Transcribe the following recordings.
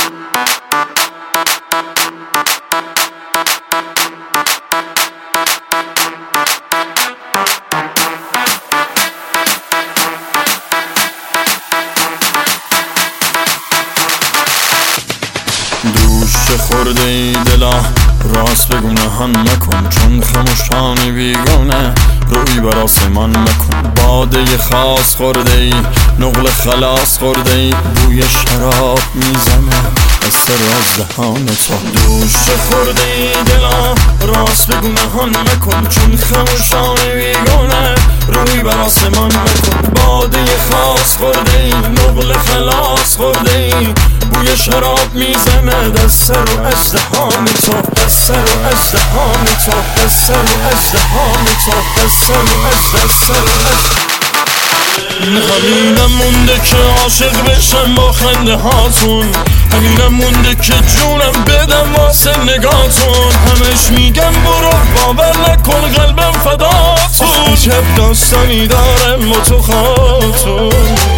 دوش خورده ای دلا راست بگو نهان نکن، چون خموشانی بیگانه روی بر آسمان مکن. باده خاص خورده ای نقل خلاص خورده ای، بوی شراب میزنه از سر از دهان تو. دوش خورده ای دلا راست بگو نهان نکن، چون خموشانی بیگانه روی بر آسمان مکن. باده خاص خورده ای نقل خلاص خورده ای، بوی شراب میزنه دست سر و ازدهان تو، دست سر و ازدهان تو، دست سر و ازدهان تو، دست سر و ازدهان. همینم مونده که عاشق بشم با خنده هاتون، همینم مونده که جونم بدم واسه نگاتون. همش میگم برو باور نکن قلبم فداتون، عجب داستانی دارم با تو خاتون.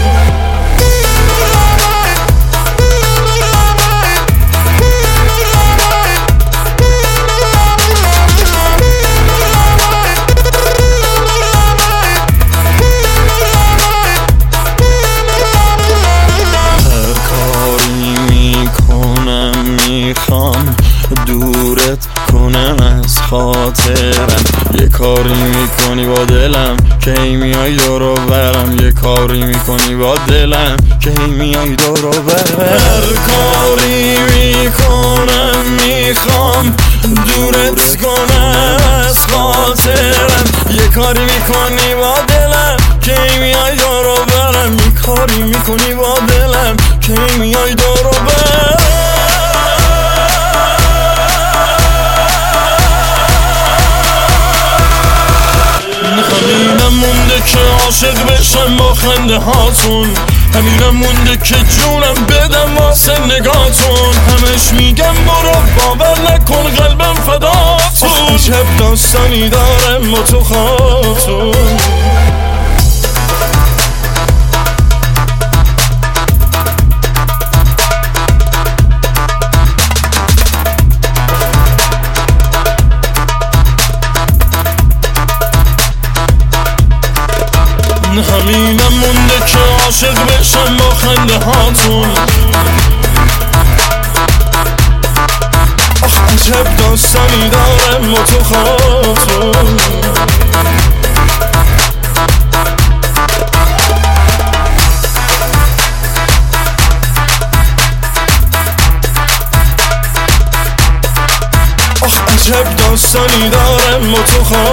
میخوام دورت کنم از خاطرم، یه کاری میکنی با دلم که ای میای دورو برم، یه کاری میکنی با دلم که ای میای دورو برم. هر کاری میکنم میخوام دورت کنم از خاطرم، یه کاری میکنی با دلم که ای میای دورو برم، یه کاری میکنی با دلم که ای میای دورو برم. همینم مونده که عاشق بشم با خنده هاتون، همینم مونده که جونم بدم واسه نگاتون. همش میگم برو باور نکن قلبم فداتون، عجب داستانی دارم با تو خاتون. همینم مونده که عاشق بشم با خنده هاتون، آخ عجب داستانی دارم با تو خاتون. آخ عجب داستانی دارم با تو خاتون.